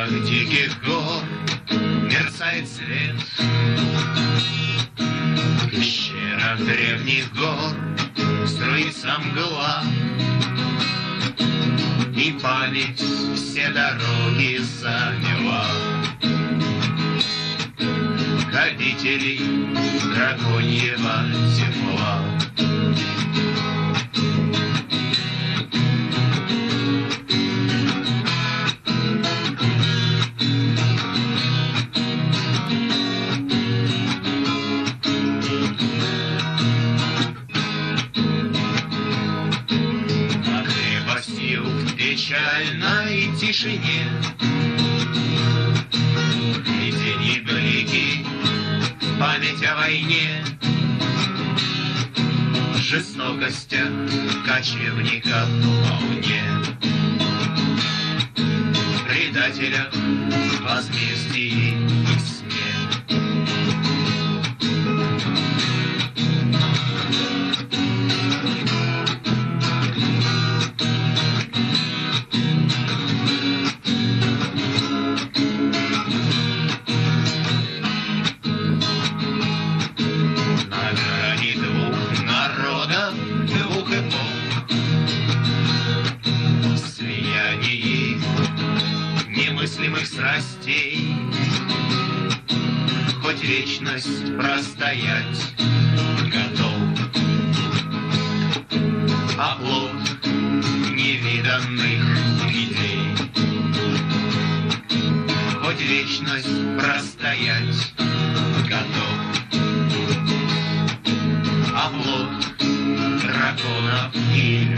вершинах диких гор мерцает свет. В пещерах древних гор струится мгла, и память все дороги заняла. Обителей драконьего тепла. В печальной тишине видение блики, память о войне, жестокостях кочевников по луне, предателях, возмездии и сне. Двух эпох, слияние немыслимых страстей, хоть вечность простоять готов, оплот невиданных идей, хоть вечность простоять готов, оплот драконов и